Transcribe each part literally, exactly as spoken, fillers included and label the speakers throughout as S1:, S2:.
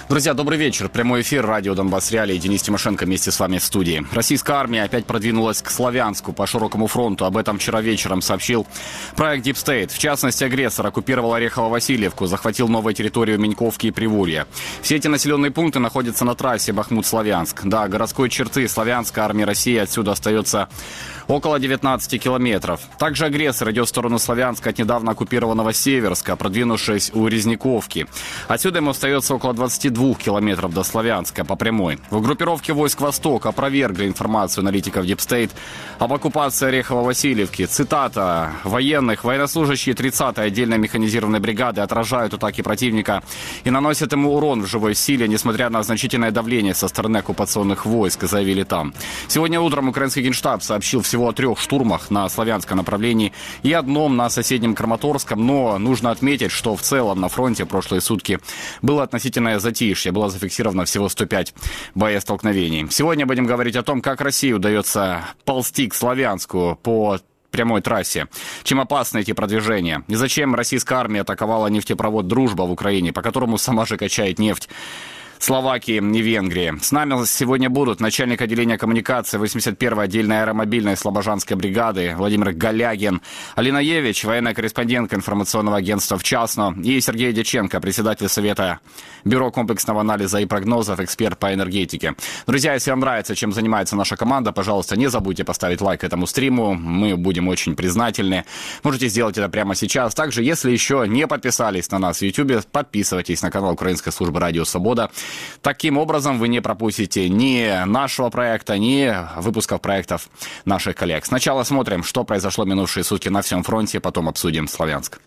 S1: Друзья, добрый вечер. Прямой эфир радио «Донбасс Реалии». Денис Тимошенко вместе с вами в студии. Российская армия опять продвинулась к Славянску по широкому фронту. Об этом вчера вечером сообщил проект Deep State. В частности, агрессор оккупировал Орехово-Васильевку, захватил новую территорию Меньковки и Приволья. Все эти населенные пункты находятся на трассе Бахмут-Славянск. До городской черты Славянска армии России отсюда остается около девятнадцати километров. Также агрессор идет в сторону Славянска от недавно оккупированного Северска, продвинувшись у Резниковки. Отсюда ему остается около двадцати двух километров до Славянска по прямой. В группировке войск «Восток» опровергли информацию аналитиков Deep State об оккупации Орехово-Васильевки. Цитата военных: «Военнослужащие тридцатой отдельной механизированной бригады отражают атаки противника и наносят ему урон в живой силе, несмотря на значительное давление со стороны оккупационных войск», заявили там. Сегодня утром украинский генштаб сообщил всего о трех штурмах на славянском направлении и одном на соседнем Краматорском, но нужно отметить, что в целом на фронте в прошлые сутки было относительное затишье, было зафиксировано всего сто пять боестолкновений. Сегодня будем говорить о том, как России удается ползти к Славянску по прямой трассе, чем опасны эти продвижения и зачем российская армия атаковала нефтепровод «Дружба» в Украине, по которому сама же качает нефть Словакии и Венгрии. С нами сегодня будут начальник отделения коммуникации восемьдесят первой отдельной аэромобильной Слобожанской бригады Владимир Галягин, Алина Евич, военная корреспондентка информационного агентства «Вчасно», и Сергей Дьяченко, председатель Совета Бюро комплексного анализа и прогнозов, эксперт по энергетике. Друзья, если вам нравится, чем занимается наша команда, пожалуйста, не забудьте поставить лайк этому стриму. Мы будем очень признательны. Можете сделать это прямо сейчас. Также, если еще не подписались на нас в YouTube, подписывайтесь на канал Украинской службы «Радио Свобода». Таким образом, вы не пропустите ни нашего проекта, ни выпусков проектов наших коллег. Сначала смотрим, что произошло минувшие сутки на всем фронте, потом обсудим Славянск.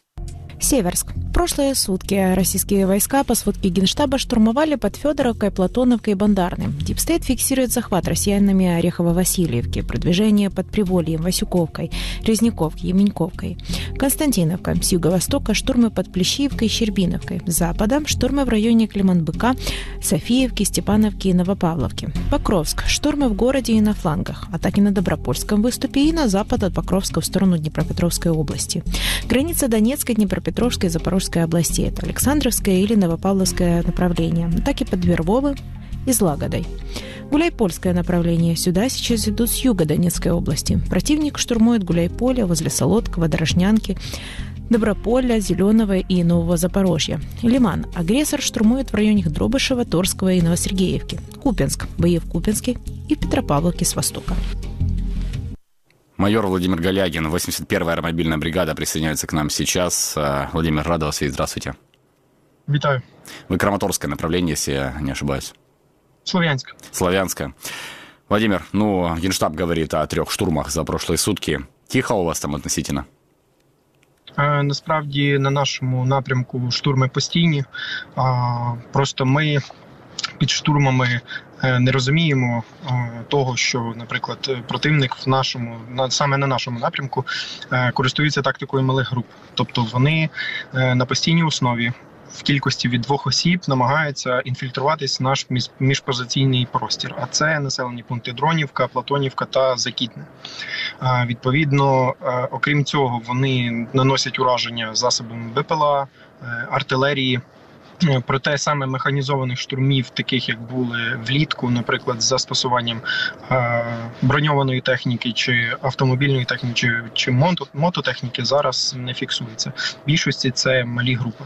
S2: Северск. В прошлые сутки российские войска по сводке Генштаба штурмовали под Федоровкой, Платоновкой и Бандарным. Deep State фиксирует захват россиянами Орехово-Васильевки, продвижение под Привольем, Васюковкой, Резниковкой и Меньковкой. Константиновка. С юго-востока штурмы под Плещеевкой и Щербиновкой. С запада штурмы в районе Климан-Быка, Софиевки, Степановки и Новопавловки. Покровск. Штурмы в городе и на флангах. Атаки на Добропольском выступе и на запад от Покровска в сторону Днепропетровской области. Граница Донецкой, Днепропетровской Петровской и Запорожской областей. Это Александровское или Новопавловское направление. Атаки под Вервовым и Злагодой. Гуляйпольское направление. Сюда сейчас идут с юга Донецкой области. Противник штурмует Гуляйполе возле Солодкова, Дорожнянки, Доброполя, Зеленого и Нового Запорожья. Лиман. Агрессор штурмует в районе Дробышева, Торского и Новосергеевки. Купянск. Бои в Купянске и Петропавловке с востока.
S1: Майор Владимир Галягин, восемьдесят первая аэромобильная бригада, присоединяется к нам сейчас. Владимир, рада вас видеть. Здравствуйте.
S3: Витаю.
S1: Вы Краматорское направление, если я не ошибаюсь.
S3: Славянск.
S1: Славянское. Владимир, ну, Генштаб говорит о трех штурмах за прошлые сутки. Тихо у вас там относительно?
S3: Е, насправді на нашому напрямку штурми постійні. А, просто ми під штурмами не розуміємо того, що, наприклад, противник в нашому, саме на нашому напрямку користується тактикою малих груп. Тобто вони на постійній основі в кількості від двох осіб намагаються інфільтруватись в наш міжпозиційний простір. А це населені пункти Дронівка, Платонівка та Закітне. Відповідно, окрім цього, вони наносять ураження засобами БПЛА, артилерії. Проте саме механізованих штурмів, таких як були влітку, наприклад, з застосуванням е, броньованої техніки чи автомобільної техніки, чи, чи мото, мототехніки, зараз не фіксується. В більшості це малі групи.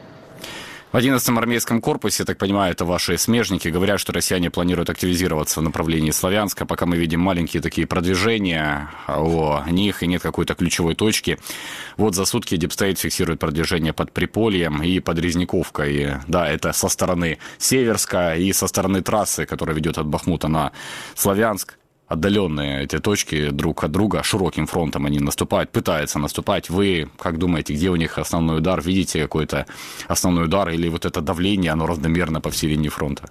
S1: В одиннадцатом армейском корпусе, я так понимаю, это ваши смежники, говорят, что россияне планируют активизироваться в направлении Славянска, пока мы видим маленькие такие продвижения о них и нет какой-то ключевой точки. Вот за сутки Deep State фиксирует продвижение под Припольем и под Резниковкой. Да, это со стороны Северска и со стороны трассы, которая ведет от Бахмута на Славянск. Отдаленные эти точки друг от друга, широким фронтом они наступают, пытаются наступать. Вы как думаете, где у них основной удар? Видите какой-то основной удар или вот это давление, оно равномерно по всей линии фронта?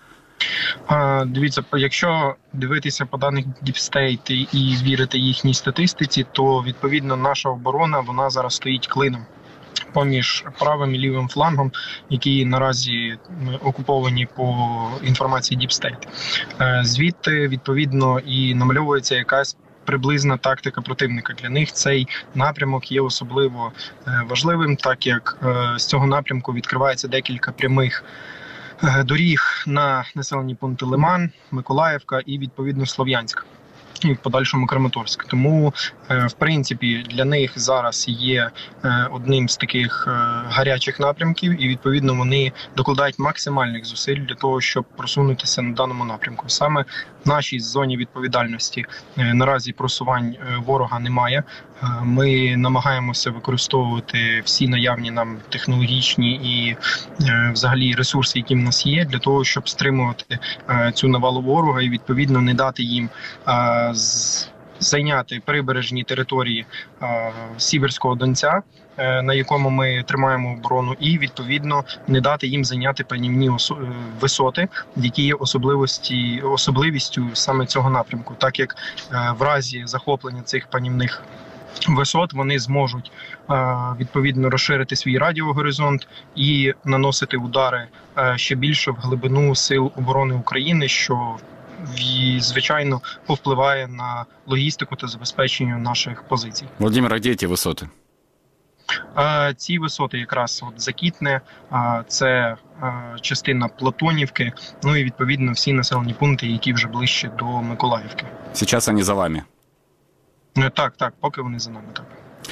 S3: А, дивіться, якщо дивитися по даних Deep State і вірити їхній статистиці, то відповідно наша оборона, вона зараз стоїть клином поміж правим і лівим флангом, які наразі окуповані по інформації Deep State. Звідти, відповідно, і намальовується якась приблизна тактика противника. Для них цей напрямок є особливо важливим, так як з цього напрямку відкривається декілька прямих доріг на населені пункти Лиман, Миколаївка і, відповідно, Слов'янськ. І в подальшому Краматорськ. Тому, в принципі, для них зараз є одним з таких гарячих напрямків, і, відповідно, вони докладають максимальних зусиль для того, щоб просунутися на даному напрямку. Саме в нашій зоні відповідальності наразі просувань ворога немає. Ми намагаємося використовувати всі наявні нам технологічні і взагалі ресурси, які в нас є, для того, щоб стримувати цю навалу ворога і, відповідно, не дати їм зайняти прибережні території Сіверського Донця, на якому ми тримаємо оборону, і, відповідно, не дати їм зайняти панівні висоти, які є особливості, особливістю саме цього напрямку. Так як в разі захоплення цих панівних висот вони зможуть відповідно розширити свій радіогоризонт і наносити удари ще більше в глибину сил оборони України, що і, звичайно, повпливає на логістику та забезпечення наших позицій.
S1: Володимир, а де ці висоти?
S3: Ці висоти якраз от Закітне, це частина Платонівки, ну і, відповідно, всі населені пункти, які вже ближче до Миколаївки.
S1: Зараз вони за вами?
S3: Так, так, поки вони за нами, так.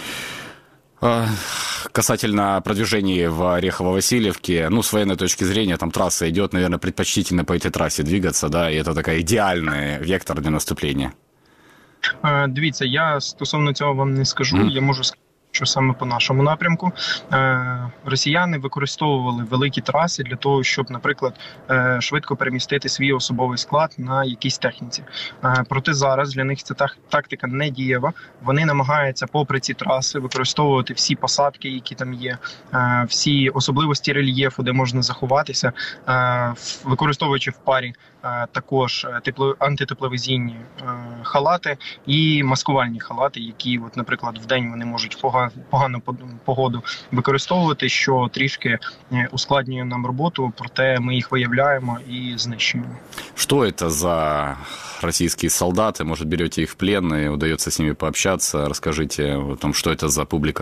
S1: Касательно продвижения в Орехово-Васильевке, ну, с военной точки зрения, там трасса идет, наверное, предпочтительно по этой трассе двигаться, да, и это такой идеальный вектор для наступления.
S3: Дивіться, я стосовно цього вам не скажу, mm. я можу сказати, що саме по нашому напрямку росіяни використовували великі траси для того, щоб, наприклад, швидко перемістити свій особовий склад на якійсь техніці. Проте зараз для них ця тактика не дієва. Вони намагаються попри ці траси використовувати всі посадки, які там є, всі особливості рельєфу, де можна заховатися, використовуючи в парі також тепло, антитепловізійні халати і маскувальні халати, які, от, наприклад, в день вони можуть в погану погоду використовувати, що трішки ускладнює нам роботу, проте ми їх виявляємо і знищуємо.
S1: Що це за російські солдати? Може, берете їх в плен і вдається з ними пообщатися? Розкажіть, що це за публіка?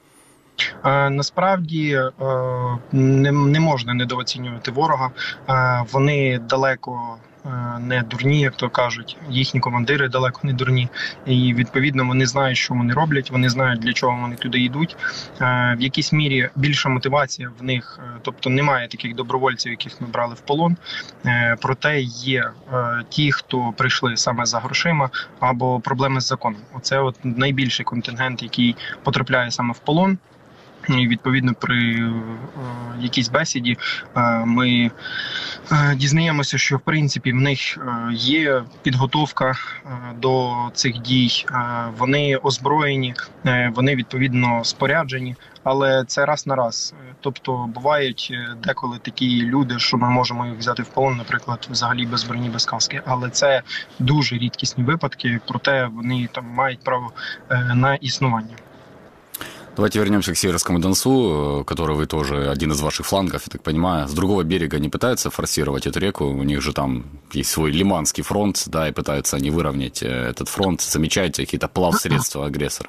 S3: Насправді не, не можна недооцінювати ворога. Вони далеко не дурні, як то кажуть. Їхні командири далеко не дурні. І, відповідно, вони знають, що вони роблять, вони знають, для чого вони туди йдуть. В якійсь мірі більша мотивація в них, тобто немає таких добровольців, яких ми брали в полон. Проте є ті, хто прийшли саме за грошима або проблеми з законом. Оце от найбільший контингент, який потрапляє саме в полон. І, відповідно, при е, якійсь бесіді е, ми е, дізнаємося, що, в принципі, в них е, є підготовка е, до цих дій, е, вони озброєні, е, вони, відповідно, споряджені, але це раз на раз. Тобто, бувають деколи такі люди, що ми можемо їх взяти в полон, наприклад, взагалі без броні, без каски, але це дуже рідкісні випадки, проте вони там мають право е, на існування.
S1: Давайте вернемся к Северскому Донцу, который вы тоже один из ваших флангов, я так понимаю. С другого берега не пытаются форсировать эту реку? У них же там есть свой Лиманский фронт, да, и пытаются они выровнять этот фронт. Замечаете какие-то плавсредства агресора?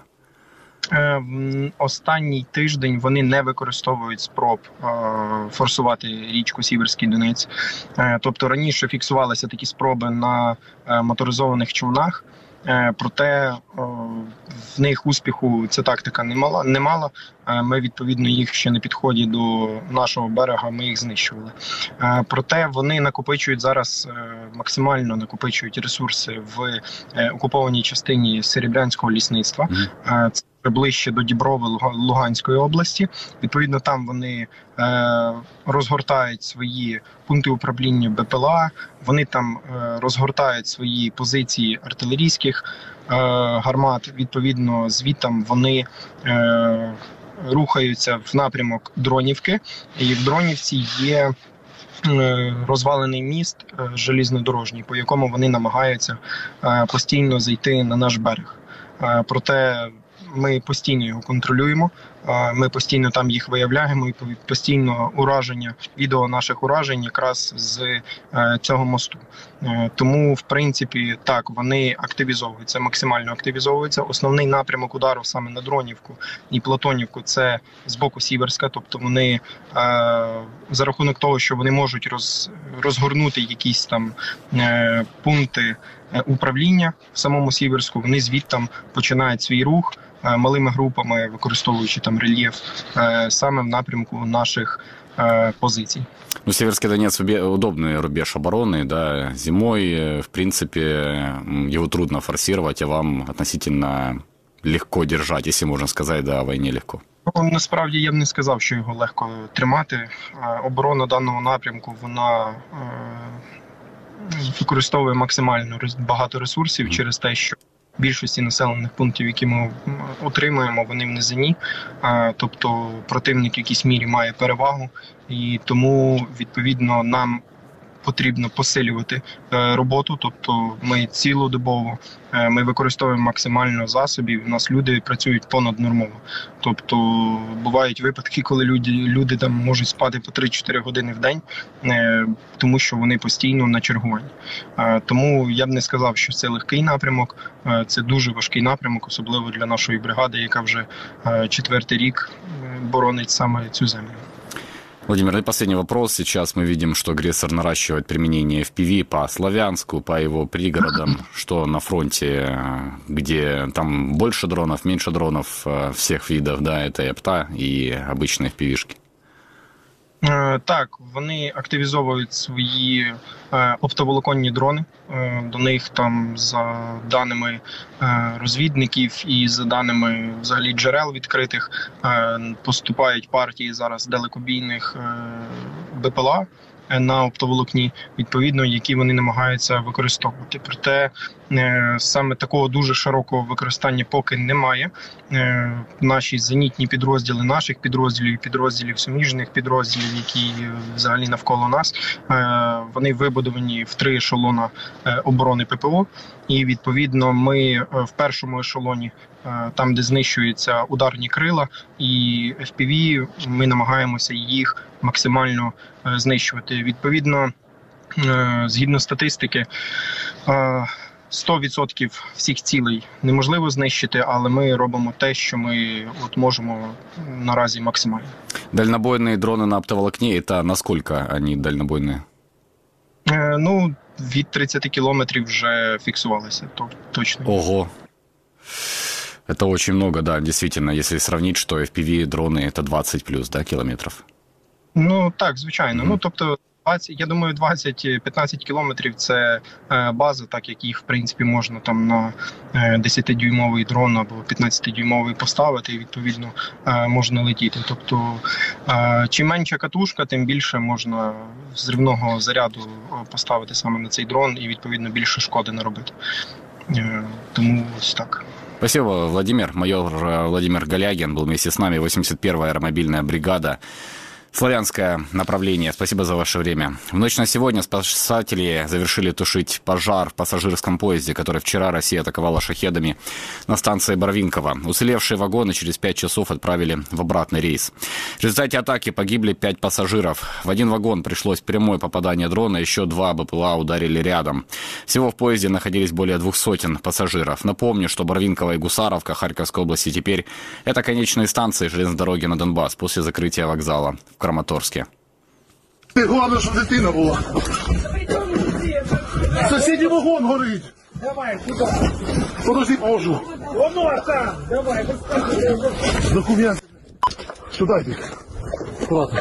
S3: Останній тиждень вони не використовують спроб форсувати річку Сіверський Донець. Тобто раніше фіксувалися такі спроби на моторизованих човнах. Проте в них успіху ця тактика не мала, не мала. Ми, відповідно, їх ще на підході до нашого берега, ми їх знищували. Проте вони накопичують зараз, максимально накопичують ресурси в окупованій частині Серебрянського лісництва. Це ближче до Діброви Луганської області. Відповідно, там вони е, розгортають свої пункти управління БПЛА, вони там е, розгортають свої позиції артилерійських е, гармат. Відповідно, звідтам вони е, рухаються в напрямок Дронівки. І в Дронівці є розвалений міст железнодорожній, по якому вони намагаються е, постійно зайти на наш берег. Е, проте ми постійно його контролюємо, Ми постійно там їх виявляємо і постійно ураження, відео наших уражень якраз з цього мосту. Тому, в принципі, так, вони активізовуються, максимально активізовуються. Основний напрямок удару саме на Дронівку і Платонівку – це з боку Сіверська, тобто вони за рахунок того, що вони можуть роз, розгорнути якісь там пункти управління в самому Сіверську, вони звідти починають свій рух малими групами, використовуючи там рельєф, саме в напрямку наших позиций.
S1: Ну, Северский Донец удобный рубеж обороны, да, зимой, в принципе, его трудно форсировать, а вам относительно легко держать, если можна сказати, да, війні легко.
S3: Ну, насправді я б не сказав, що його легко тримати. Оборона даного напрямку, вона використовує максимально багато ресурсів через те, що більшості населених пунктів, які ми отримуємо, вони в низині. Тобто противник в якійсь мірі має перевагу, і тому, відповідно, нам потрібно посилювати роботу, тобто ми цілодобово, ми використовуємо максимально засобів, у нас люди працюють понаднормово. Тобто бувають випадки, коли люди, люди там можуть спати по три-чотири години в день, тому що вони постійно на чергуванні. Тому я б не сказав, що це легкий напрямок, це дуже важкий напрямок, особливо для нашої бригади, яка вже четвертий рік боронить саме цю землю.
S1: Владимир, и последний вопрос. Сейчас мы видим, что агрессор наращивает применение эф пи ви по Славянску, по его пригородам, что на фронте, где там больше дронов, меньше дронов всех видов, да, это и АПТА, и обычные эф пи ви-шки.
S3: Так, вони активізовують свої оптоволоконні дрони. До них там, за даними розвідників і за даними взагалі джерел відкритих, поступають партії зараз далекобійних Б П Л А на оптоволокні, відповідно, які вони намагаються використовувати. Проте саме такого дуже широкого використання поки немає. Наші зенітні підрозділи наших підрозділів, підрозділів суміжних підрозділів, які взагалі навколо нас, вони вибудовані в три ешелона оборони П П О. І, відповідно, ми в першому ешелоні, там, де знищуються ударні крила і еф пі ві, ми намагаємося їх максимально знищувати. Відповідно, згідно статистики, сто відсотків всіх цілей неможливо знищити, але ми робимо те, що ми от можемо наразі максимально.
S1: Дальнобойные дроны на оптоволокне, это насколько они дальнобойные?
S3: Ну, від тридцяти кілометрів вже фіксувалися, то точно.
S1: Ого! Это очень много, да, действительно, если сравнить, что эф пи ви-дроны это двадцять плюс, да, кілометрів?
S3: Ну, так, звичайно. Mm-hmm. Ну, тобто, двадцять, я думаю, двадцять-п'ятнадцять кілометрів – це база, так як їх, в принципі, можна там на десятидюймовий дрон або п'ятнадцятидюймовий поставити, і, відповідно, можна летіти. Тобто, чим менша катушка, тим більше можна взривного заряду поставити саме на цей дрон і, відповідно, більше шкоди наробити. Тому ось так.
S1: Спасибо, Владимир. Майор Владимир Галягин был вместе с нами, восемьдесят первая аэромобильная бригада. Славянское направление. Спасибо за ваше время. В ночь на сегодня спасатели завершили тушить пожар в пассажирском поезде, который вчера Россия атаковала шахедами на станции Барвинково. Уцелевшие вагоны через пять часов отправили в обратный рейс. В результате атаки погибли пять пассажиров. В один вагон пришлось прямое попадание дрона, еще два Б П Л А ударили рядом. Всего в поезде находились более двух сотен пассажиров. Напомню, что Барвинково и Гусаровка Харьковской области теперь это конечные станции железной дороги на Донбасс после закрытия вокзала в Краматорське.
S4: Головне, щоб дитина була. Сусідній вагон горить.
S5: Давай, сюди.
S4: Подожди, поможу.
S5: Воно там, давай, розказуй.
S4: Документи. Сюди йди. Ладно.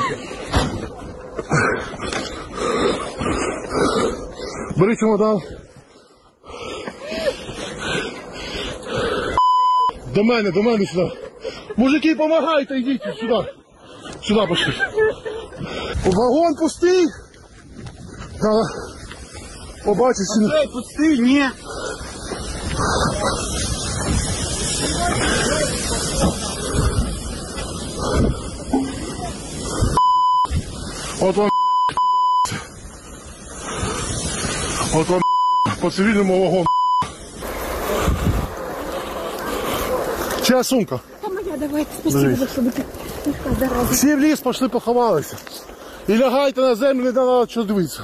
S4: Бери чемодан. До мене, до мене сюди. Мужики, помагайте, йдіть сюди. Сюда пошли. Вагон пустий. Надо побачити.
S5: Цей пустий? Ні.
S4: От вам От вам по цивільному вагону. Чия сумка?
S6: Та моя. Давайте, спасибо, за що ви так здорові.
S4: Всі в ліс пішли, поховалися. І лягайте на землю, не треба що дивитися.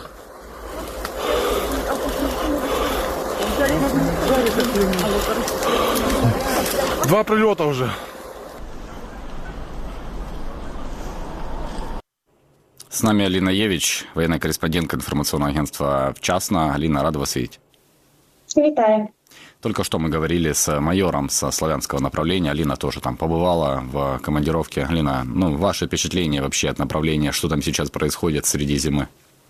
S4: Два прильоти вже.
S1: С нами Алина Евич, военная корреспондентка информационного агентства «Вчасно». Алина, рада вас видеть.
S7: Витаю.
S1: Только что мы говорили с майором со славянского направления. Алина тоже там побывала в командировке. Алина, ну, ваши впечатления вообще от направления, что там сейчас происходит среди зимы?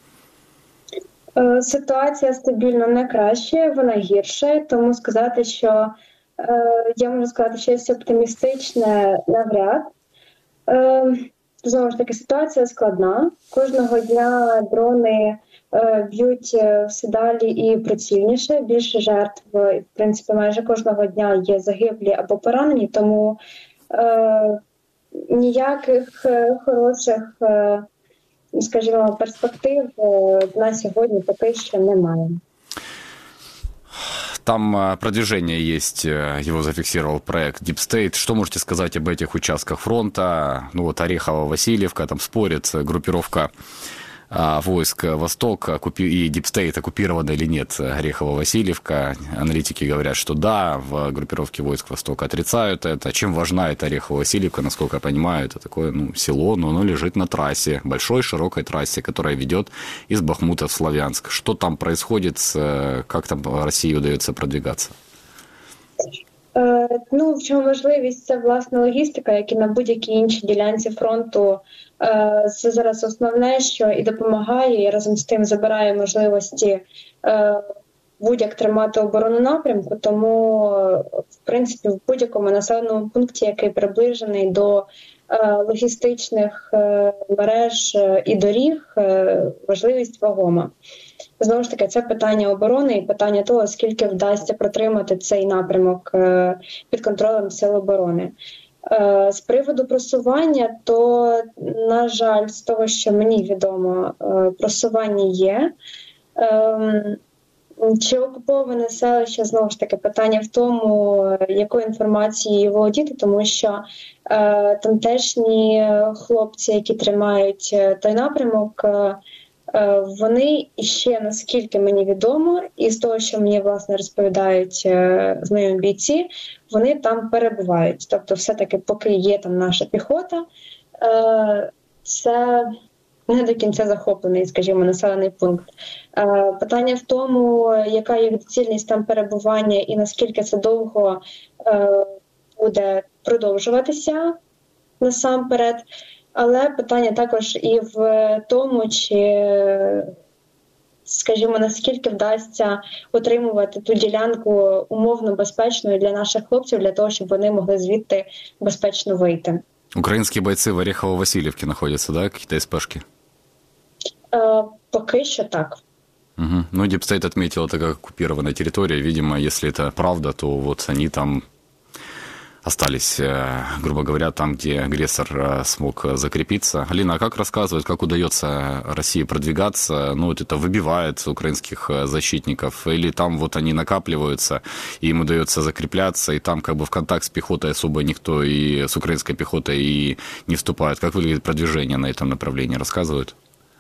S7: Ситуація стабільно не краще, вона гірше, тому сказати, що е, я можу сказати, що є оптимістичне навряд. Е, знову ж таки, ситуація складна. Кожного дня дрони е, б'ють все далі і прицільніше. Більше жертв, в принципі, майже кожного дня є загиблі або поранені, тому е, ніяких хороших е, скажімо, перспектив на сьогодні поки що немає.
S1: Там продвижение есть, его зафиксировал проект Deep State. Что можете сказать об этих участках фронта? Ну вот Орехово-Васильевка, там спорит группировка а, войск Восток и Deep State, оккупирована или нет Орехово-Васильевка. Аналитики говорят, что да, в группировке войск Восток отрицают это. Чем важна эта Орехово-Васильевка, насколько я понимаю, это такое ну, село, но оно лежит на трассе, большой широкой трассе, которая ведет из Бахмута в Славянск. Что там происходит, как там России удается продвигаться?
S7: Ну, в чому важливість, це власне логістика, як і на будь-якій іншій ділянці фронту. Це зараз основне, що і допомагає, і разом з тим забирає можливості будь-як тримати оборону напрямку, тому, в принципі, в будь-якому населеному пункті, який приближений до логістичних мереж і доріг, важливість вагома. Знову ж таки, це питання оборони і питання того, скільки вдасться протримати цей напрямок під контролем Сил оборони. З приводу просування, то, на жаль, з того, що мені відомо, просування є. Чи окуповане селище, знову ж таки, питання в тому, якою інформацією володіти, тому що е, тамтешні хлопці, які тримають той напрямок, е, вони іще, наскільки мені відомо, і з того, що мені, власне, розповідають е, знайомі бійці, вони там перебувають. Тобто, все-таки, поки є там наша піхота, е, це не до кінця захоплений, скажімо, населений пункт. Е, питання в тому, яка їх доцільність там перебування і наскільки це довго е, буде продовжуватися насамперед. Але питання також і в тому, чи, скажімо, наскільки вдасться отримувати ту ділянку умовно безпечною для наших хлопців, для того, щоб вони могли звідти безпечно вийти.
S1: Украинские бойцы в Орехово-Васильевке находятся, да, какие-то СПшки?
S7: Е, поки що так.
S1: Угу. Ну, Deep State отметил это как оккупированная территория. Видимо, если это правда, то вот они там остались, грубо говоря, там, где агрессор смог закрепиться. Алина, а как рассказывают, как удается России продвигаться? Ну, вот это выбивает украинских защитников? Или там вот они накапливаются, и им удается закрепляться, и там как бы в контакт с пехотой особо никто и с украинской пехотой и не вступает? Как выглядит продвижение на этом направлении? Рассказывают?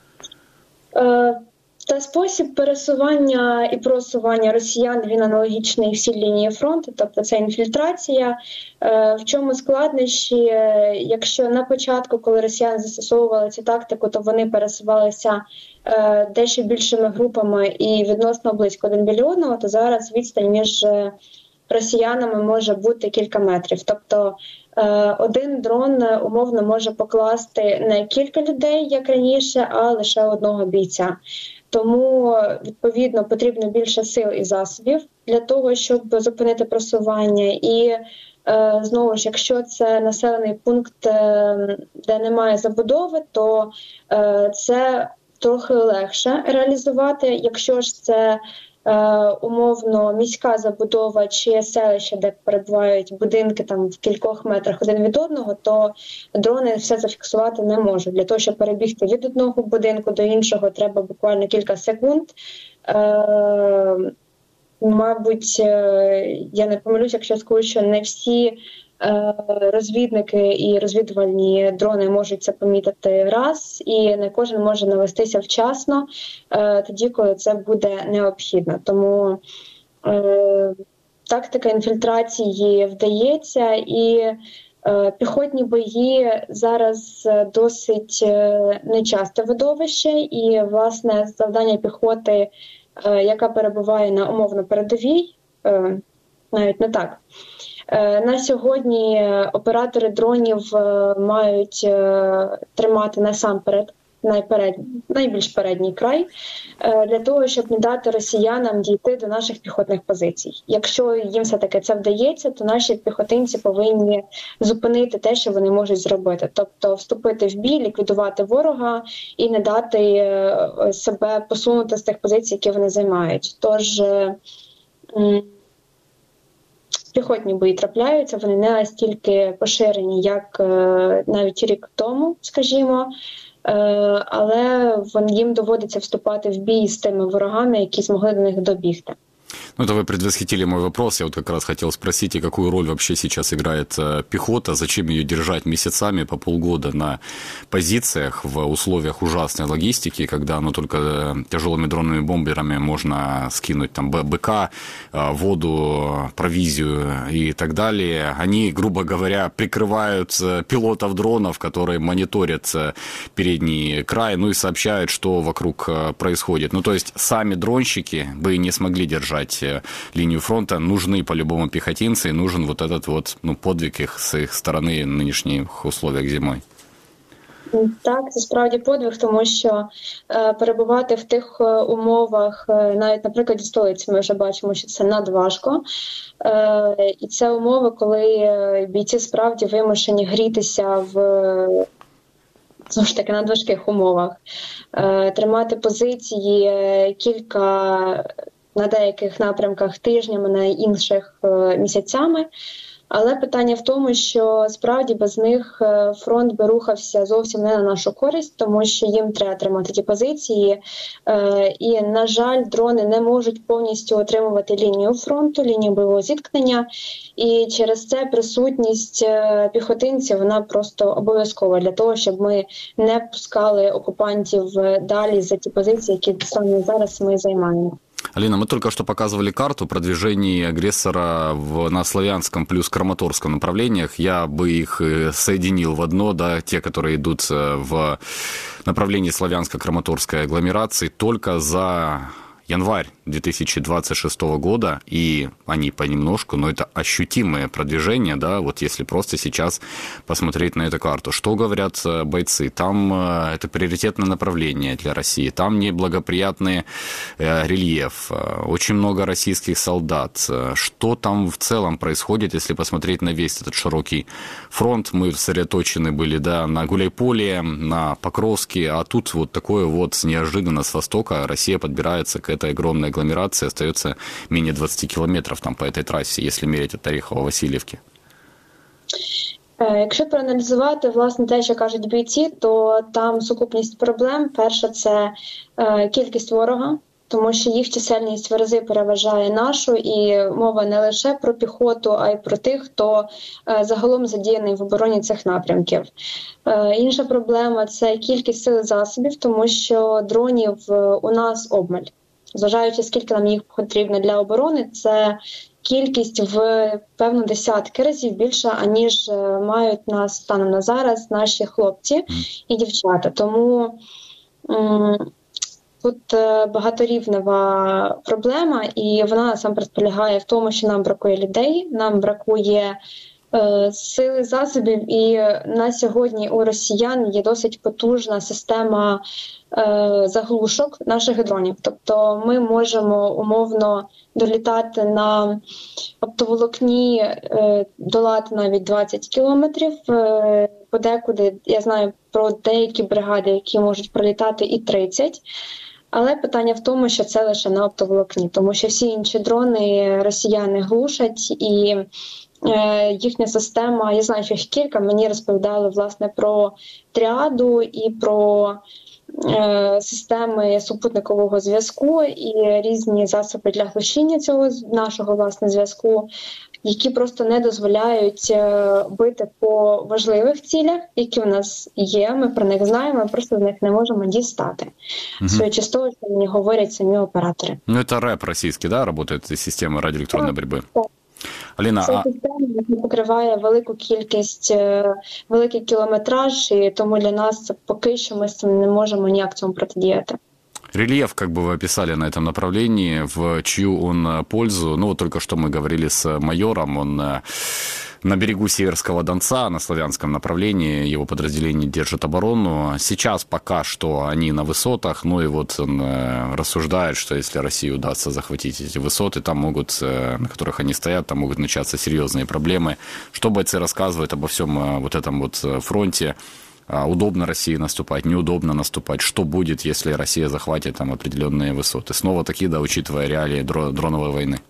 S7: Та спосіб пересування і просування росіян, він аналогічний всій лінії фронту, тобто це інфільтрація. В чому складнощі? Якщо на початку, коли росіяни застосовували цю тактику, то вони пересувалися дещо більшими групами і відносно близько один біля одного, то зараз відстань між росіянами може бути кілька метрів. Тобто один дрон умовно може покласти не кілька людей, як раніше, а лише одного бійця. Тому, відповідно, потрібно більше сил і засобів для того, щоб зупинити просування. І, е, знову ж, якщо це населений пункт, е, де немає забудови, то е, це трохи легше реалізувати. Якщо ж це е, умовно міська забудова чи селище, де перебувають будинки там в кількох метрах один від одного, то дрони все зафіксувати не можуть. Для того, щоб перебігти від одного будинку до іншого, треба буквально кілька секунд. Е, мабуть, я не помилюсь, якщо скажу, що не всі розвідники і розвідувальні дрони можуть це помітити раз, і не кожен може навестися вчасно, тоді, коли це буде необхідно. Тому тактика інфільтрації вдається, і піхотні бої зараз досить нечасте видовище, і, власне, завдання піхоти, яка перебуває на умовно передовій, навіть не так. На сьогодні оператори дронів мають тримати насамперед найперед... найбільш передній край для того, щоб не дати росіянам дійти до наших піхотних позицій. Якщо їм все-таки це вдається, то наші піхотинці повинні зупинити те, що вони можуть зробити. Тобто вступити в бій, ліквідувати ворога і не дати себе посунути з тих позицій, які вони займають. Тож піхотні бої трапляються, вони не настільки поширені, як навіть рік тому, скажімо, але їм доводиться вступати в бій з тими ворогами, які змогли до них добігти.
S1: Ну, это вы предвосхитили мой вопрос. Я вот как раз хотел спросить, и какую роль вообще сейчас играет пехота, зачем ее держать месяцами, по полгода на позициях в условиях ужасной логистики, когда ну, только тяжелыми дронными бомберами можно скинуть там БК, воду, провизию и так далее. Они, грубо говоря, прикрывают пилотов дронов, которые мониторят передний край, ну и сообщают, что вокруг происходит. Ну, то есть сами дронщики бы не смогли держать линию фронта, нужны по-любому пехотинцы, и нужен вот этот вот ну, подвиг их с их стороны в нинішніх условиях зимою.
S7: Так, це справді подвиг, тому що е, перебувати в тих умовах, е, навіть, наприклад, столиці, ми вже бачимо, що це надважко. Е, і це умови, коли бійці справді вимушені грітися в, знову ж таки, надважких умовах. Е, тримати позиції кілька на деяких напрямках тижнями, на інших місяцями. Але питання в тому, що справді без них фронт би рухався зовсім не на нашу користь, тому що їм треба тримати ті позиції. І, на жаль, дрони не можуть повністю отримувати лінію фронту, лінію бойового зіткнення. І через це присутність піхотинців, вона просто обов'язкова для того, щоб ми не пускали окупантів далі за ті позиції, які саме зараз ми займаємо.
S1: Алина, мы только что показывали карту продвижений агрессора в, на Славянском плюс Краматорском направлениях. Я бы их соединил в одно, да, те, которые идут в направлении Славянско-Краматорской агломерации только за январь две тысячи двадцать шестого года, и они понемножку, но это ощутимое продвижение, да, вот если просто сейчас посмотреть на эту карту. Что говорят бойцы? Там это приоритетное направление для России, там неблагоприятный рельеф, очень много российских солдат. Что там в целом происходит, если посмотреть на весь этот широкий фронт? Мы сосредоточены были, да, на Гуляйполе, на Покровске, а тут вот такое вот неожиданно с востока Россия подбирается к этой огромной агломерации, остается менее двадцати километров там по этой трассе, если мерить от Оріхова-Васильівки.
S7: Якщо проаналізувати, власне, те, що кажуть бійці, то там сукупність проблем. Перша – це е, кількість ворога, тому що їх чисельність в рази переважає нашу, і мова не лише про піхоту, а й про тих, хто е, загалом задіяний в обороні цих напрямків. Е, інша проблема – це кількість сил і засобів, тому що дронів у нас обмаль. Зважаючи, скільки нам їх потрібно для оборони, це кількість в, певно, десятки разів більша, аніж мають нас станом на зараз наші хлопці і дівчата. Тому м- тут багаторівнева проблема, і вона насамперед полягає в тому, що нам бракує людей, нам бракує е- сили, засобів, і на сьогодні у росіян є досить потужна система заглушок наших дронів. Тобто ми можемо умовно долітати на оптоволокні, долати навіть двадцять кілометрів. Подекуди, я знаю про деякі бригади, які можуть пролітати і тридцять. Але питання в тому, що це лише на оптоволокні, тому що всі інші дрони росіяни глушать, і їхня система, я знаю, що їх кілька, мені розповідали, власне, про тріаду і про системи супутникового зв'язку і різні засоби для глушіння цього нашого, власне, зв'язку. які просто не дозволяють бити по важливих цілях, які в нас є, ми про них знаємо, ми просто з них не можемо дістати. Угу. Своючи з того, що мені говорять самі оператори.
S1: Ну, це РЕП російський, да, працює система радіоелектронної боротьби?
S7: Так.
S1: Аліна,
S7: Ця система покриває велику кількість, великий кілометраж, і тому для нас це поки що ми з цим не можемо ніяк цьому протидіяти.
S1: Рельеф, как бы вы описали на этом направлении, в чью он пользу? Ну, вот только что мы говорили с майором, он на берегу Северского Донца, на славянском направлении, его подразделение держит оборону. Сейчас пока что они на высотах, ну и вот он рассуждает, что если России удастся захватить эти высоты, там могут, на которых они стоят, там могут начаться серьезные проблемы. Что бойцы рассказывают обо всем вот этом вот фронте? Удобно России наступать, неудобно наступать, что будет, если Россия захватит там определенные высоты. Снова таки, да, учитывая реалии дроновой войны.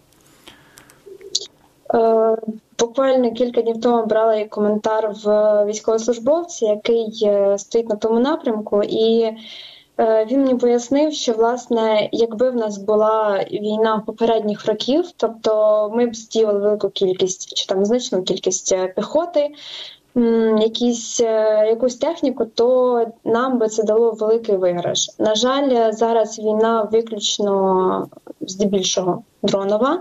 S7: Е, буквально кілька днів тому брала і коментар в військовослужбовця, який стоїть на тому напрямку, і е, він мені пояснив, що, власне, якби в нас була війна попередніх років, тобто ми б здіяли велику кількість, чи там значну кількість піхоти, Якісь, якусь техніку, то нам би це дало великий виграш. На жаль, зараз війна виключно здебільшого дронова.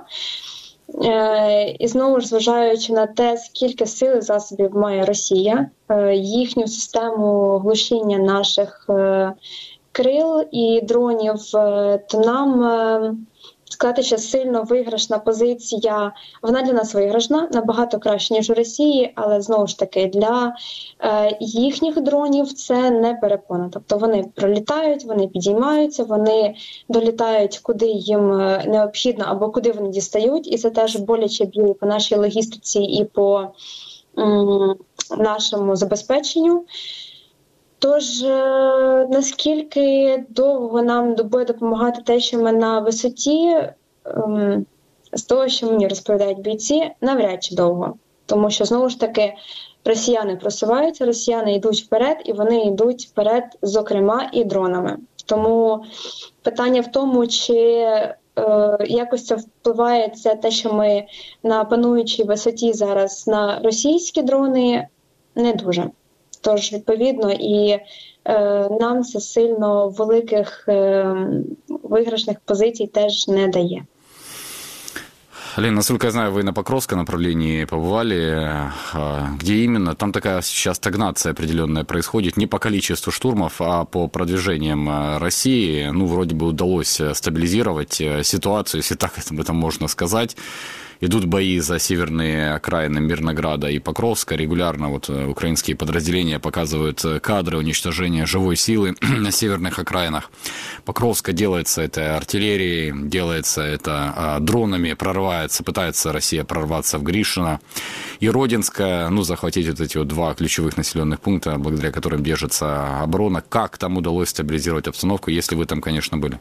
S7: І знову ж, зважаючи на те, скільки сил і засобів має Росія, їхню систему глушіння наших крил і дронів, то нам... Сказати, що сильно виграшна позиція, вона для нас виграшна, набагато краще, ніж у Росії, але, знову ж таки, для е, їхніх дронів це не перепона. Тобто вони пролітають, вони підіймаються, вони долітають, куди їм необхідно або куди вони дістають, і це теж боляче б'є по нашій логістиці і по м, нашому забезпеченню. Тож, наскільки довго нам буде допомагати те, що ми на висоті, з того, що мені розповідають бійці, навряд чи довго. Тому що, знову ж таки, росіяни просуваються, росіяни йдуть вперед, і вони йдуть вперед, зокрема, і дронами. Тому питання в тому, чи е, якось це впливає це те, що ми на пануючій висоті зараз на російські дрони, не дуже. Тож, відповідно, і е, нам це сильно великих е, виграшних позицій теж не дає.
S1: Лен, насколько я знаю, вы на Покровском направлении побывали. Где именно? Там такая сейчас стагнация определенная происходит. Не по количеству штурмов, а по продвижениям России. Ну, вроде бы удалось стабилизировать ситуацию, если так об этом можно сказать. Идут бои за северные окраины Мирнограда и Покровска. Регулярно вот украинские подразделения показывают кадры уничтожения живой силы на северных окраинах. Покровска делается это артиллерией, делается это дронами, прорывается, пытается Россия прорваться в Гришино. И Родинская, ну, захватить вот эти вот два ключевых населенных пункта, благодаря которым держится оборона. Как там удалось стабилизировать обстановку, если вы там, конечно, были?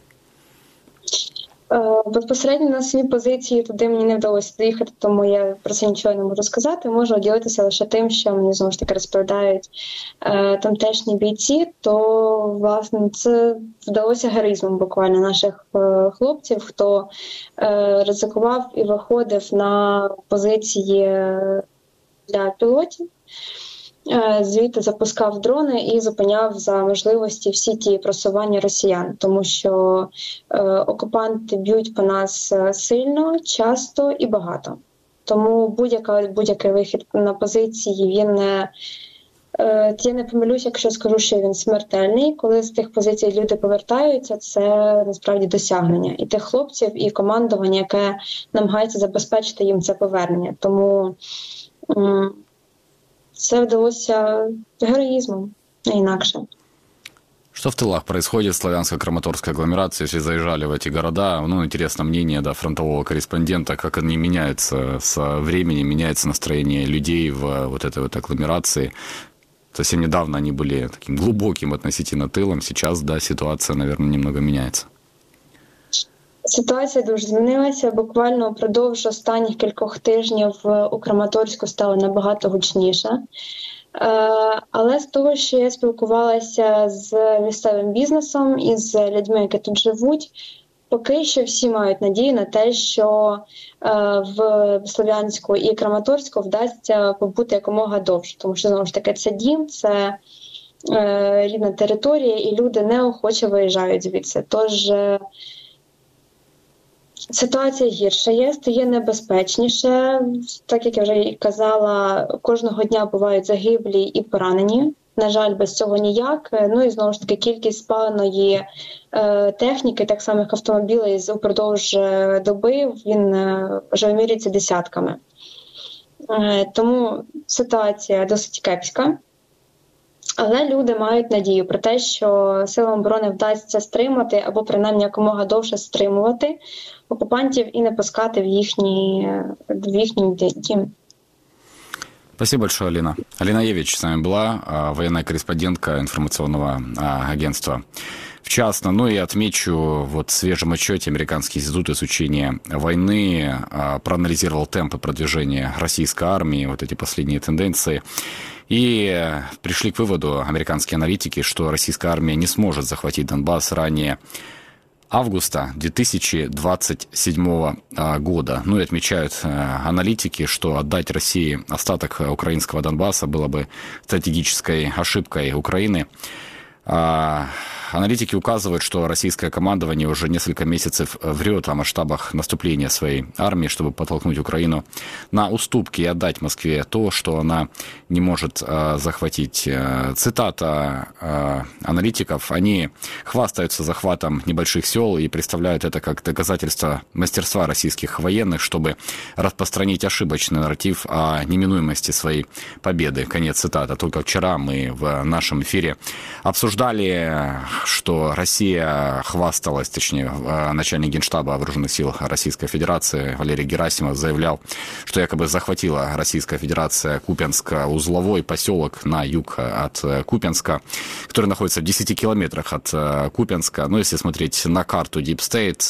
S7: Безпосередньо на свої позиції туди мені не вдалося доїхати, тому я про це нічого не можу сказати. Можу ділитися лише тим, що мені, знову ж таки, розповідають е, тамтешні бійці, то, власне, це вдалося героїзмом буквально наших е, хлопців, хто е, ризикував і виходив на позиції для пілотів. Звідти запускав дрони і зупиняв за можливості всі ті просування росіян, тому що е, окупанти б'ють по нас сильно, часто і багато. Тому будь-яка, будь-який вихід на позиції, він не... Е, я не помилюсь, якщо скажу, що він смертельний. Коли з тих позицій люди повертаються, це насправді досягнення. І тих хлопців, і командування, яке намагається забезпечити їм це повернення. Тому... М- Це вдалося героїзмом, не інакше.
S1: Что в тылах происходит в славянско-краматорской агломерации, если заезжали в эти города? Ну, интересно мнение, да, фронтового корреспондента, как они меняются со временем, меняется настроение людей в вот этой вот агломерации. Совсем недавно они были таким глубоким относительно тылом, сейчас, да, ситуация, наверное, немного меняется.
S7: Ситуація дуже змінилася. Буквально впродовж останніх кількох тижнів у Краматорську стало набагато гучніше. Але з того, що я спілкувалася з місцевим бізнесом і з людьми, які тут живуть, поки що всі мають надію на те, що е, в Слов'янську і Краматорську вдасться побути якомога довше, тому що, знову ж таки, це дім, це е, рідна територія, і люди неохоче виїжджають звідси. Тож е, ситуація гірша є, стає небезпечніше. Так, як я вже і казала, кожного дня бувають загиблі і поранені. На жаль, без цього ніяк. Ну і знову ж таки кількість спаленої е, техніки, так само як автомобілів, упродовж е, доби, він е, вже вимірюється десятками. Е, тому ситуація досить кепська. Але люди мають надію про те, що силам оборони вдасться стримати або принаймні якомога довше стримувати окупантів і не пускати в їхній, в їхній дім.
S1: Спасибо большое, Алина. Алина Евич с нами была, военная корреспондентка информационного агентства «Вчасно». Ну и отмечу, вот в свежем отчете Американский институт изучения войны проанализировал темпы продвижения российской армии, вот эти последние тенденции. И пришли к выводу американские аналитики, что российская армия не сможет захватить Донбасс ранее августа две тысячи двадцать седьмого года. Ну и отмечают аналитики, что отдать России остаток украинского Донбасса было бы стратегической ошибкой Украины. Аналитики указывают, что российское командование уже несколько месяцев врет о масштабах наступления своей армии, чтобы подтолкнуть Украину на уступки и отдать Москве то, что она не может э, захватить. Цитата э, аналитиков. Они хвастаются захватом небольших сел и представляют это как доказательство мастерства российских военных, чтобы распространить ошибочный нарратив о неминуемости своей победы. Конец цитаты. Только вчера мы в нашем эфире обсуждали, что Россия хвасталась, точнее, начальник Генштаба Вооруженных сил Российской Федерации Валерий Герасимов заявлял, что якобы захватила Российская Федерация Купянск-узловой поселок на юг от Купянска, который находится в десяти километрах от Купянска. Ну, если смотреть на карту Deep State,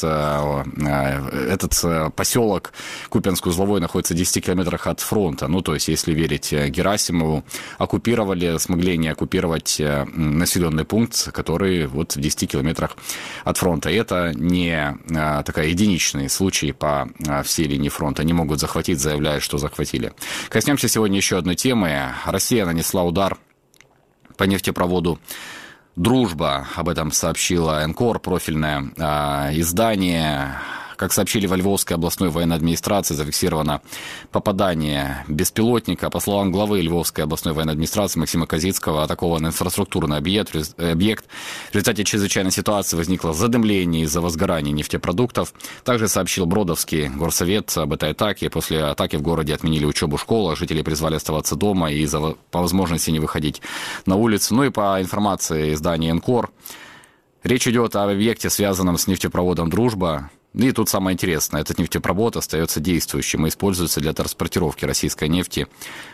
S1: этот поселок Купянск-узловой находится в десяти километрах от фронта. Ну, то есть, если верить Герасимову, оккупировали, смогли не оккупировать населенный пункт, который вот в десяти километрах от фронта. И это не а, такая единичный случай по а, всей линии фронта. Они могут захватить, заявляя, что захватили. Коснемся сегодня еще одной темы. Россия нанесла удар по нефтепроводу «Дружба». Об этом сообщила эн ка о эр, профильное а, издание. Как сообщили во Львовской областной военной администрации, зафиксировано попадание беспилотника. По словам главы Львовской областной военной администрации Максима Козицкого, атакован инфраструктурный объект. объект. В результате чрезвычайной ситуации возникло задымление из-за возгорания нефтепродуктов. Также сообщил Бродовский горсовет об этой атаке. После атаки в городе отменили учебу в школах. Жители призвали оставаться дома и за, по возможности не выходить на улицу. Ну и по информации издания эн ка о эр, речь идет о объекте, связанном с нефтепроводом «Дружба». И тут самое интересное, этот нефтепровод остается действующим и используется для транспортировки российской нефти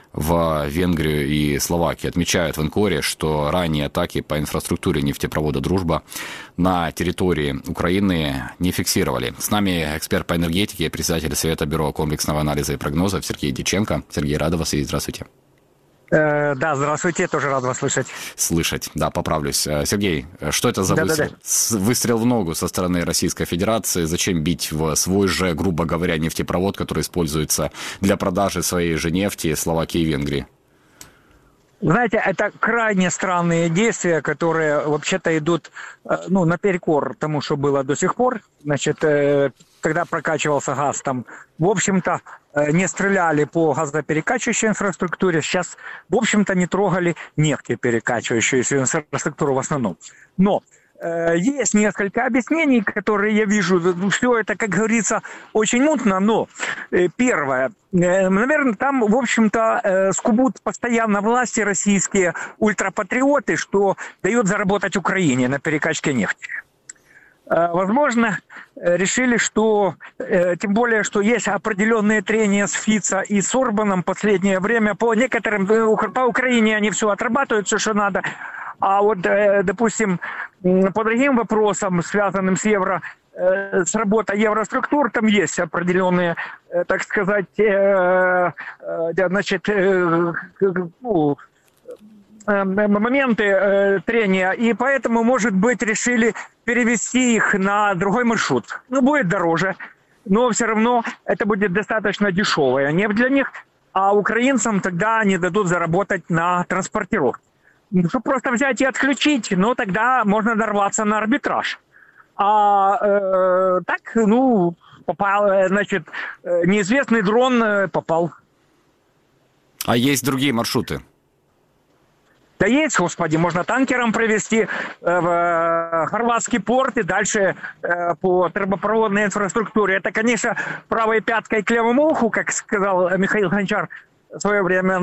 S1: в Венгрию и Словакию. Отмечают в эн ка о эр, что ранние атаки по инфраструктуре нефтепровода «Дружба» на территории Украины не фиксировали. С нами эксперт по энергетике, председатель Совета бюро комплексного анализа и прогнозов Сергей Дьяченко. Сергей, рада вас видеть. Здравствуйте.
S5: Да, здравствуйте, тоже рад вас слышать.
S1: Слышать, да, поправлюсь. Сергей, что это за
S5: да,
S1: выстрел?
S5: Да, да.
S1: Выстрел в ногу со стороны Российской Федерации? Зачем бить в свой же, грубо говоря, нефтепровод, который используется для продажи своей же нефти Словакии и Венгрии?
S5: Знаете, это крайне странные действия, которые вообще-то идут, ну, наперекор тому, что было до сих пор. Значит, когда прокачивался газ, там, в общем-то, не стреляли по газоперекачивающей инфраструктуре. Сейчас, в общем-то, не трогали нефтеперекачивающую инфраструктуру в основном. Но э, есть несколько объяснений, которые я вижу. Все это, как говорится, очень мутно. Но э, первое. Э, наверное, там, в общем-то, э, скубут постоянно власти российские ультрапатриоты, что дает заработать Украине на перекачке нефти. Возможно, решили, что, тем более, что есть определенные трения с Фицо и с Орбаном в последнее время. По некоторым, по Украине они все отрабатывают, все, что надо. А вот, допустим, по другим вопросам, связанным с евро, с работой евроструктур, там есть определенные, так сказать, значит, ну, моменты э, трения, и поэтому, может быть, решили перевести их на другой маршрут. Ну, будет дороже, но все равно это будет достаточно дешевая нефть для них, а украинцам тогда они дадут заработать на транспортировке. Чтобы просто взять и отключить, но тогда можно нарваться на арбитраж. А э, так, ну, попал, значит, неизвестный дрон попал.
S1: А есть другие маршруты?
S5: Да есть, господи, можно танкером провести в хорватский порт и дальше по трубопроводной инфраструктуре. Это, конечно, правой пяткой к левому уху, как сказал Михаил Гончар в свое время,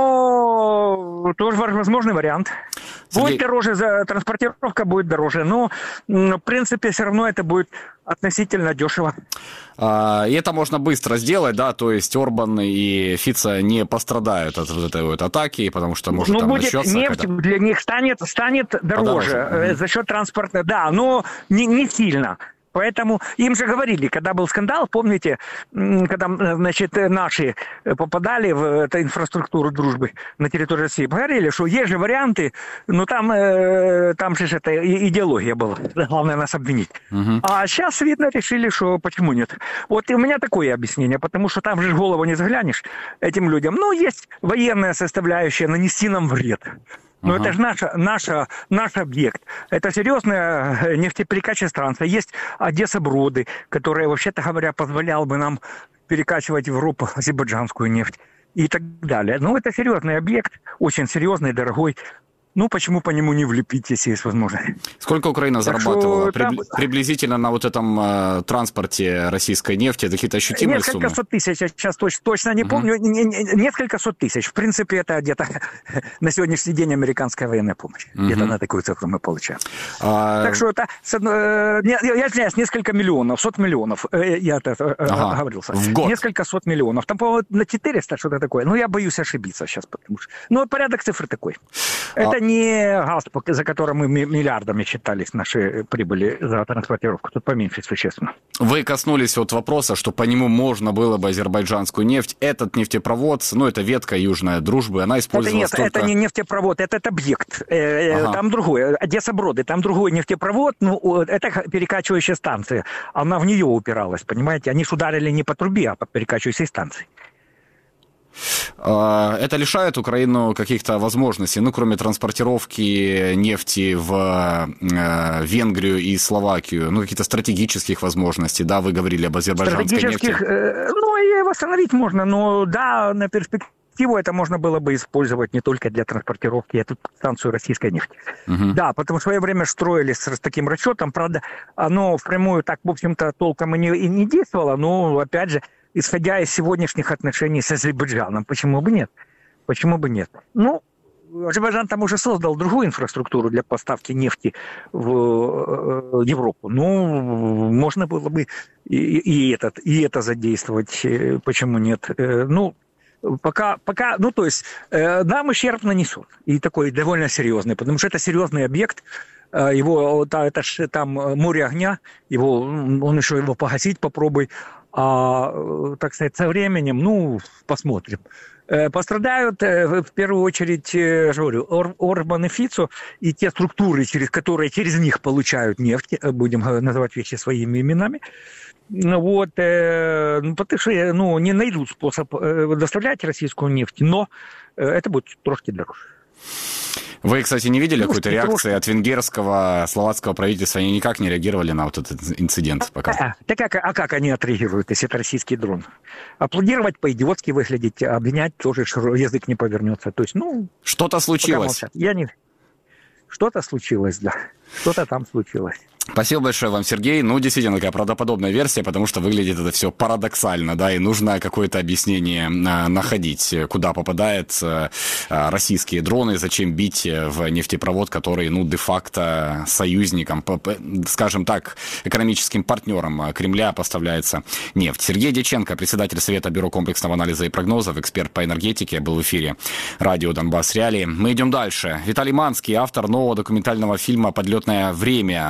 S5: но тоже возможный вариант. Сергей... Будет дороже, за транспортировка будет дороже, но в принципе все равно это будет относительно дешево.
S1: А, и это можно быстро сделать, да, то есть Орбан и Фица не пострадают от вот этой вот атаки, потому что может
S5: ну,
S1: там
S5: будет
S1: начнется
S5: нефть
S1: когда...
S5: для них станет, станет дороже
S1: Подороже.
S5: за счет транспорта, да, но не, не сильно. Поэтому им же говорили, когда был скандал, помните, когда, значит, наши попадали в эту инфраструктуру дружбы на территории России, говорили, что есть же варианты, но там, там же это идеология была, главное нас обвинить. Угу. А сейчас, видно, решили, что почему нет. Вот и у меня такое объяснение, потому что там же в голову не заглянешь этим людям. Ну, есть военная составляющая, нанести нам вред. Но ага. это же наша, наша, наш объект. Это серьезная нефтеперекачивающая станция. Есть Одесса-Броды, которая, вообще-то говоря, позволяла бы нам перекачивать в Европу азербайджанскую нефть и так далее. Ну, это серьезный объект, очень серьезный, дорогой. Ну, почему по нему не влепить, если есть возможность?
S1: Сколько Украина так зарабатывала
S5: там...
S1: приблизительно на вот этом э, транспорте российской нефти? Это какие-то ощутимые
S5: несколько
S1: суммы?
S5: Несколько сот тысяч, я сейчас точно, точно не помню. Uh-huh. Несколько сот тысяч. В принципе, это где-то на сегодняшний день американская военная помощь. Uh-huh. Где-то на такую цифру мы получаем. Uh-huh. Так что это, я извиняюсь, несколько миллионов, сот миллионов. Я это uh-huh. оговорился.
S1: В год?
S5: Несколько сот миллионов. Там, по-моему, на четыреста что-то такое. Ну, я боюсь ошибиться сейчас, потому что... Ну, порядок цифр такой. Это uh-huh. не газ, за которым мы миллиардами считались наши прибыли за транспортировку. Тут поменьше существенно.
S1: Вы коснулись вот вопроса, что по нему можно было бы азербайджанскую нефть. Этот нефтепровод, ну, это ветка Южная Дружбы, она использовалась
S5: это нет,
S1: только...
S5: это не нефтепровод, это, это объект. Ага. Там другой. Одесса-Броды, там другой нефтепровод, ну, это перекачивающая станция. Она в нее упиралась, понимаете? Они ж ударили не по трубе, а по перекачивающей станции.
S1: Это лишает Украину каких-то возможностей, ну, кроме транспортировки нефти в Венгрию и Словакию, ну, каких-то стратегических возможностей, да, вы говорили об азербайджанской нефти.
S5: Ну, и восстановить можно, но, да, на перспективу это можно было бы использовать не только для транспортировки эту станцию российской нефти. Угу. Да, потому что в свое время строили с таким расчетом, правда, оно впрямую так, в общем-то, толком и не, и не действовало, но, опять же, исходя из сегодняшних отношений с Азербайджаном. Почему бы нет? Почему бы нет? Ну, Азербайджан там уже создал другую инфраструктуру для поставки нефти в Европу. Ну, можно было бы и, и, этот, и это задействовать. Почему нет? Ну, пока, пока, ну, то есть, нам ущерб нанесут. И такой довольно серьезный, потому что это серьезный объект. Его, это ж там море огня, его, он еще его погасить попробуй. А, так сказать, со временем, ну, посмотрим. Пострадают, в первую очередь, я же говорю, Ор, Орбан и Фицо, и те структуры, через которые через них получают нефть, будем называть вещи своими именами, вот, потому что, ну, не найдут способ доставлять российскую нефть, но это будет трошки дороже.
S1: Вы, кстати, не видели
S5: ну,
S1: какой-то реакции
S5: трошки.
S1: от венгерского, словацкого правительства? Они никак не реагировали на вот этот инцидент пока?
S5: А, так как, а как они отреагируют, если это российский дрон? Аплодировать, по-идиотски выглядеть, обвинять тоже язык не повернется. То есть, ну...
S1: Что-то случилось.
S5: Я не... Что-то случилось, да. Что-то там случилось.
S1: Спасибо большое вам, Сергей. Ну, действительно, такая правдоподобная версия, потому что выглядит это все парадоксально, да, и нужно какое-то объяснение находить, куда попадают российские дроны, зачем бить в нефтепровод, который, ну, де-факто союзником, скажем так, экономическим партнером Кремля поставляется нефть. Сергей Дьяченко, председатель Совета Бюро комплексного анализа и прогнозов, эксперт по энергетике, был в эфире радио «Донбасс Реалии». Мы идем дальше. Виталий Манский, автор нового документального фильма «Подлетное время» о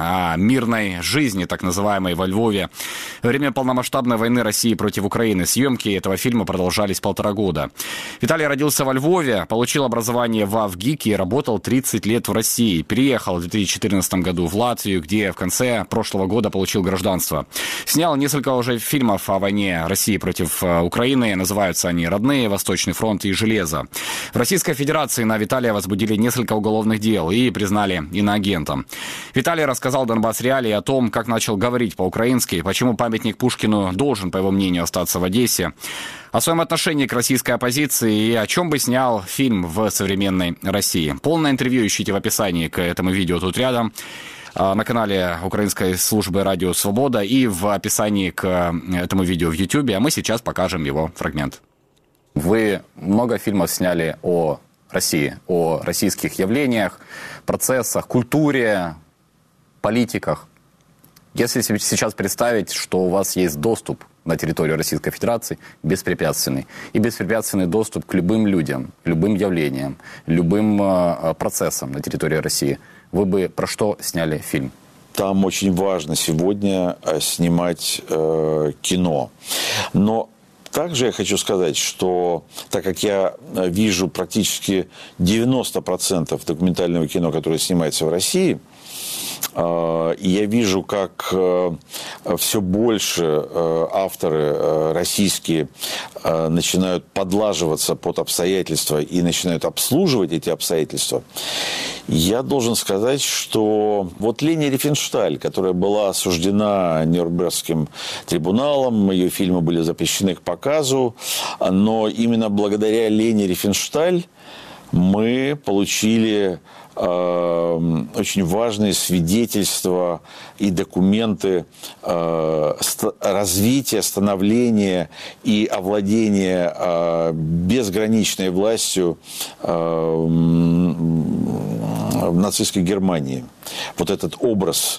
S1: мирной жизни, так называемой, во Львове. Во время полномасштабной войны России против Украины съемки этого фильма продолжались полтора года. Виталий родился во Львове, получил образование в АВГИКе и работал тридцать лет в России. Переехал в две тысячи четырнадцатом году в Латвию, где в конце прошлого года получил гражданство. Снял несколько уже фильмов о войне России против Украины. Называются они «Родные», «Восточный фронт» и «Железо». В Российской Федерации на Виталия возбудили несколько уголовных дел и признали иноагентом. Виталий рассказал Донбасс Реалии о том, как начал говорить по-украински, почему памятник Пушкину должен, по его мнению, остаться в Одессе, о своем отношении к российской оппозиции и о чем бы снял фильм в современной России. Полное интервью ищите в описании к этому видео тут рядом, на канале Украинской службы «Радио Свобода» и в описании к этому видео в Ютубе, а мы сейчас покажем его фрагмент. Вы много фильмов сняли о России, о российских явлениях, процессах, культуре, политиках. Если сейчас представить, что у вас есть доступ на территорию Российской Федерации, беспрепятственный, и беспрепятственный доступ к любым людям, любым явлениям, любым э, процессам на территории России, вы бы про что сняли фильм?
S8: Там очень важно сегодня снимать э, кино. Но также я хочу сказать, что так как я вижу практически девяносто процентов документального кино, которое снимается в России, и я вижу, как все больше авторы российские начинают подлаживаться под обстоятельства и начинают обслуживать эти обстоятельства. Я должен сказать, что вот Лени Рифеншталь, которая была осуждена Нюрнбергским трибуналом, ее фильмы были запрещены к показу, но именно благодаря Лени Рифеншталь мы получили э, очень важные свидетельства и документы э, развития, становления и овладения э, безграничной властью э, в нацистской Германии. Вот этот образ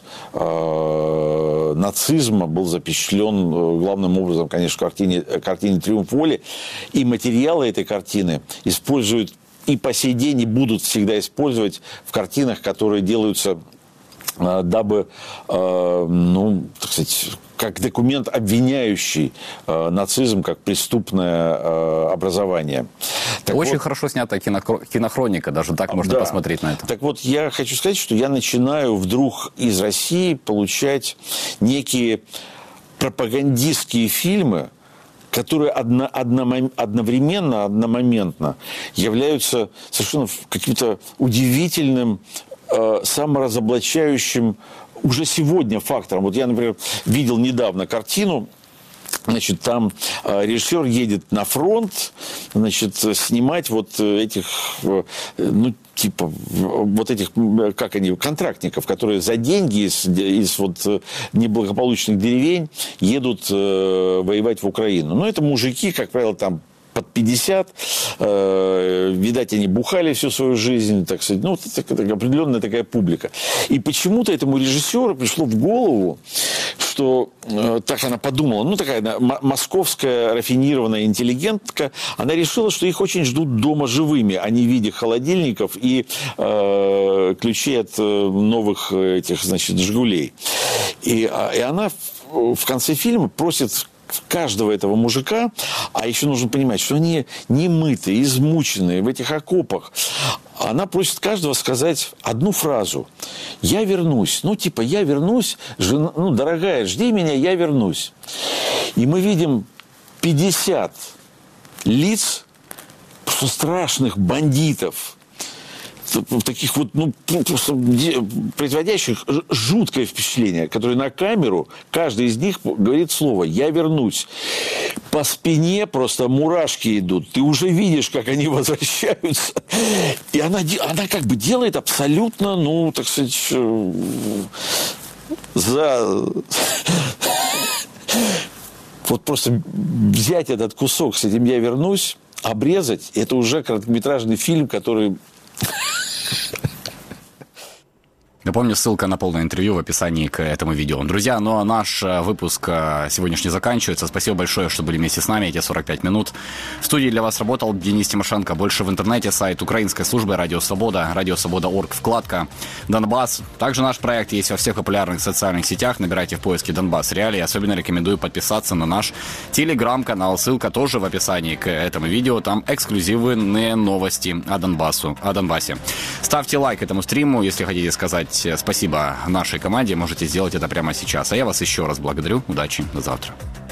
S8: э, нацизма был запечатлен главным образом, конечно, в картине, картине «Триумф воли». И материалы этой картины используют и по сей день и будут всегда использовать в картинах, которые делаются, э, дабы, э, ну, так сказать, как документ, обвиняющий э, нацизм как преступное э, образование. Так
S1: Очень
S8: вот, хорошо
S1: снятая кинохроника, даже так можно да. посмотреть на это.
S8: Так вот, я хочу сказать, что я начинаю вдруг из России получать некие пропагандистские фильмы, которые одно, одно, одновременно, одномоментно являются совершенно каким-то удивительным, э, саморазоблачающим уже сегодня фактором. Вот я, например, видел недавно картину. Значит, там э, режиссер едет на фронт, значит, снимать вот этих, э, ну, типа, вот этих, как они, контрактников, которые за деньги из, из вот неблагополучных деревень едут э, воевать в Украину. Но это мужики, как правило, там под пятьдесят, э, видать, они бухали всю свою жизнь, так сказать, ну, это, это определенная такая публика. И почему-то этому режиссеру пришло в голову, что э, так она подумала, ну, такая она, московская рафинированная интеллигентка, она решила, что их очень ждут дома живыми, а не в виде холодильников и э, ключей от э, новых этих, значит, «Жигулей». И, и она в, в конце фильма просит каждого этого мужика, а еще нужно понимать, что они немытые, измученные в этих окопах. Она просит каждого сказать одну фразу. «Я вернусь». Ну, типа, «Я вернусь», жена, ну, дорогая, жди меня, я вернусь. И мы видим пятьдесят лиц просто страшных бандитов, таких вот, ну, просто производящих жуткое впечатление, которые на камеру, каждый из них говорит слово «я вернусь». По спине просто мурашки идут. Ты уже видишь, как они возвращаются. И она, она как бы делает абсолютно, ну, так сказать, за... Вот просто взять этот кусок с этим «я вернусь», обрезать, это уже короткометражный фильм, который...
S1: Напомню, ссылка на полное интервью в описании к этому видео. Друзья, ну а наш выпуск сегодняшний заканчивается. Спасибо большое, что были вместе с нами эти сорок пять минут. В студии для вас работал Денис Тимошенко. Больше в интернете, сайт украинской службы «Радио Свобода», радио свобода точка орг, вкладка «Донбасс». Также наш проект есть во всех популярных социальных сетях. Набирайте в поиске «Донбасс Реалии». Особенно рекомендую подписаться на наш телеграм-канал. Ссылка тоже в описании к этому видео. Там эксклюзивные новости о Донбассу, о Донбассе. Ставьте лайк этому стриму, если хотите сказать спасибо нашей команде. Можете сделать это прямо сейчас. А я вас еще раз благодарю. Удачи. До завтра.